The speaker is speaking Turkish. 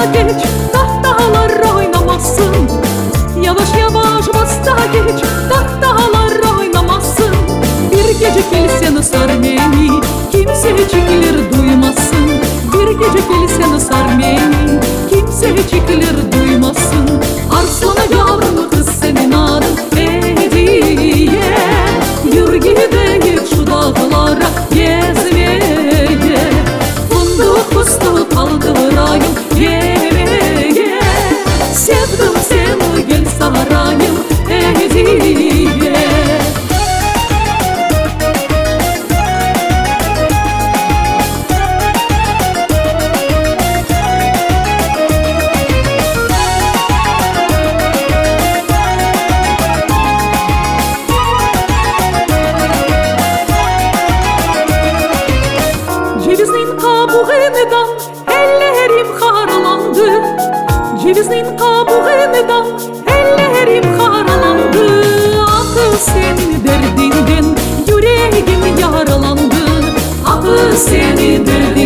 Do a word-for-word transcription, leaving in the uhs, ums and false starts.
basta geç, tahtalar oynamazsın. Yavaş yavaş basta geç, tahtalar oynamazsın. Bir gece gel seni sar beni, kimsecikler duymasın. Bir gece gel seni sar beni, kimsecikler duymasın. Arslana yavrum kız senin adın Hediye. Yürü gidelim şu dağlara gezmeye. Fındık fıstık kaldırayım yemeğe. Sevdim seni gel sarayım Hediye. Cevizin kabuğundan ellerim karalandı. Cevizin kabuğundan ellerim karalandı. Ah senin derdinden yüreğim yaralandı. Ah senin derdinden